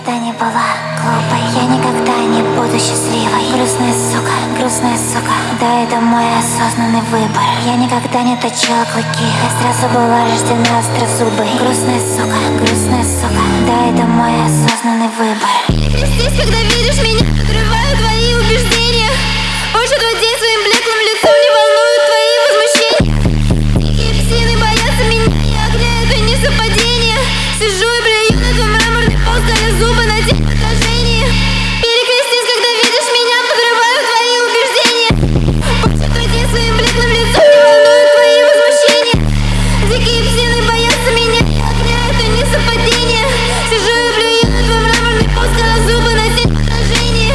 никогда не была глупой, я никогда не буду счастливой. Грустная сука, да, это мой осознанный выбор. Я никогда не точила клыки, я сразу была рождена острозубой. Грустная сука, да, это мой осознанный выбор. Здесь, когда видишь меня, подрываю твои убеждения. Больше твой день своим блеклым лицом не волнуют твои возмущения. Дикие псины боятся меня, и огня это не совпадение. Сижу и плюю на твой мраморный пол, скаля зубы на те отражения. Перекрестись, когда видишь меня, подрываю твои убеждения. Больше твой день своим блеклым лицом не волнуют твои возмущения. Дикие псины боятся меня, и огня это не совпадение. Сижу и плюю на твой мраморный пол, скаля зубы на те отражения.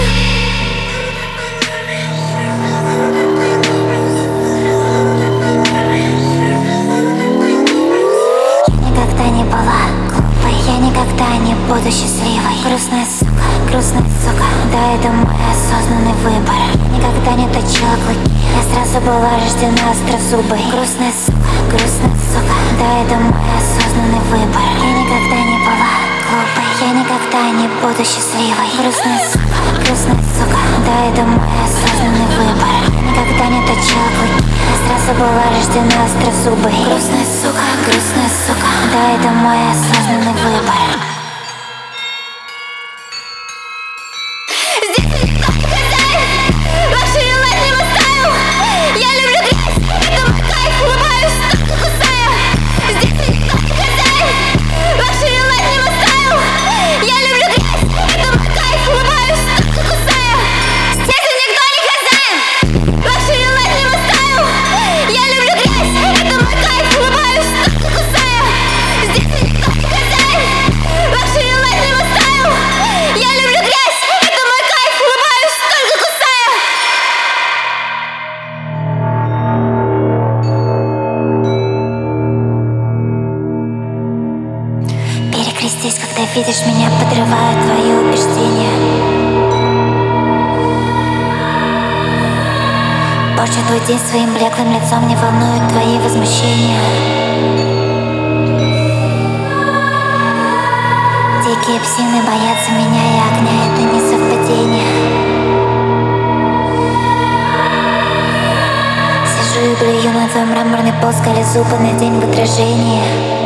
Никогда не была глупой, я никогда не буду счастливой. Грустная сука, да, это мой осознанный выбор. Никогда не точила клыки, я сразу была рождена острозубой. Грустная сука, да, это мой осознанный выбор. Я никогда не была глупой, я никогда не буду счастливой. Грустная сука, да, это мой осознанный выбор. Никогда не точила клыки, я сразу была рождена острозубой. Грустная сука, да, это мой осознанный выбор. Здесь никто не хозяин, лакшери лайф не мастаю. Я люблю грязь, это мой кайф, улыбаюсь, только кусаю. Здесь никто не хозяин, лакшери лайф не мастаю. Я люблю грязь, это мой кайф, улыбаюсь, только кусаю. Здесь никто не хозяин, лакшери лайф не мастаю. Я люблю грязь, это мой кайф, улыбаюсь, только кусаю. Здесь никто не хозяин, лакшери лайф не мастаю. Я люблю грязь, это мой кайф, улыбаюсь, только кусаю. Перекрестись, когда видишь меня, подрываю твои убеждения. Порчу твой день своим блеклым лицом, не волнуют твои возмущения. Дикие псины боятся меня, и огня это не совпадение. Сижу и блюю на твой мраморный пол, скаля зубы на день в отражении.